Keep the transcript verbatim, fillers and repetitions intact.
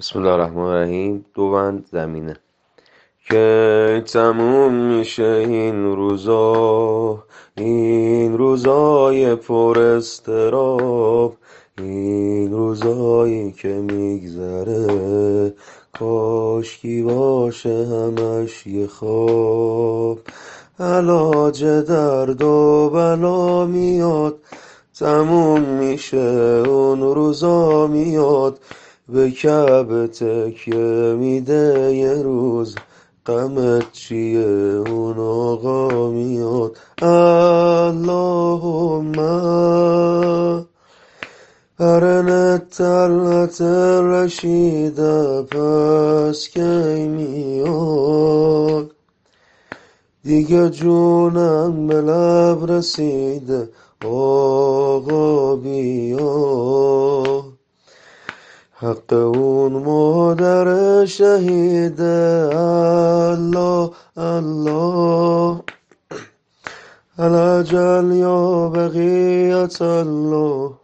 بسم الله الرحمن الرحیم. دو بند زمینه که تموم میشه این روزا، این روزای پر استراب، این روزایی که میگذره کاشکی باشه همش یه خواب. علاج درد و بلا میاد، تموم میشه اون روزا میاد، به کعبه تکیه میده یه روز، غمت چیه اون آقا میاد. اللهم ارنه طلعت رشیده پس کی میاد، دیگه جونم به لب رسیده آقا بیا. حق اون مادر شهیده الله الله، الأجل یا بقیت الله.